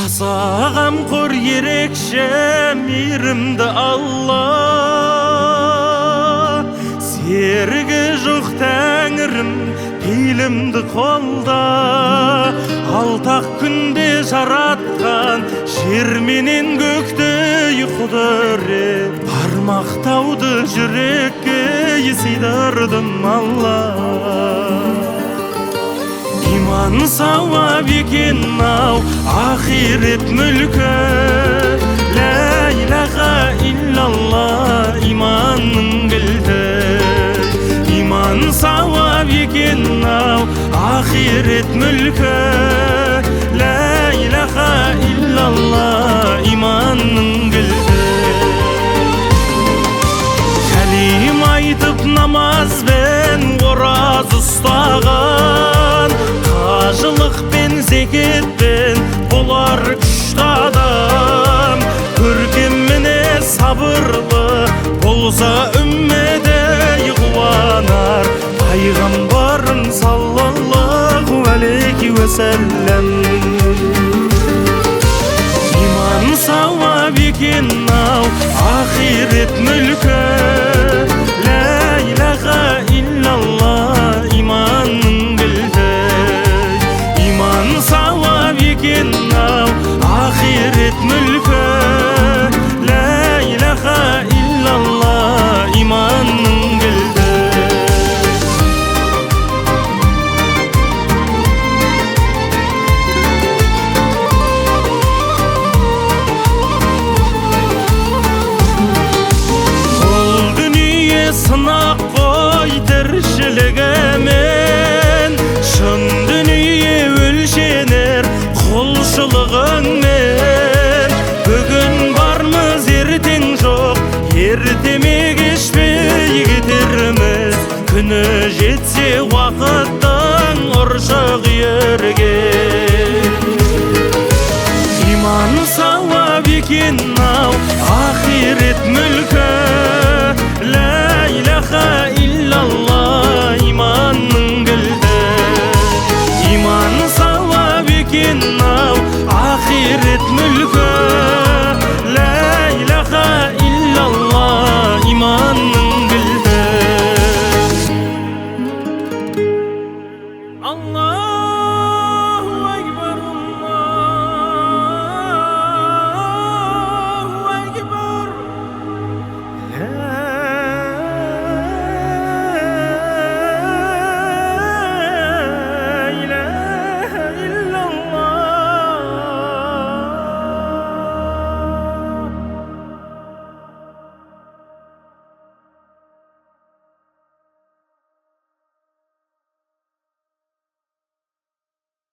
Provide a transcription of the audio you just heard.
Аса қамқор ерекше мейірімді Алла, серігі жоқ тәңірім пейілімді қолда. Алтақ күнде жаратқан жер менен көкті құдірет, бармақтауды жүрекке сыйдырдым Алла. Иман сауап екен-ау ақирет мүлкі, лә илаха иллалла иманның кілті. Иман сауап екен-ау ақирет мүлкі, лә илаха иллалла иманның кілті. Кәлим айтып намазбен ораз ұстаған, қажылық пен зекетпен болар күшті адам. Көркем мінез сабырлы болса үмметі қуанар, пайғамбарым саллаллаху алейхи уәсәләм. Иман сауап екен-ау ақирет мүлкі, лә илаха иллалла иманның кілті. Иман сауап екен-ау ақирет мүлкі, лә илаха иллалла иманның кілті. Сынақ қой тіршілігімен, шын дүние өлшенер құлшылығыңмен. Бүгін бармыз ертең жоқ, ертеме кешпей кетерміз. Күні жетсе уақыттың ұршық ерген. Иман сауап екен-ау ақирет мүлкі, лә илаха иллалла иманның кілті. Иман сауап екен-ау ақирет мүлкі, лә илаха иллалла иманның кілті. Алла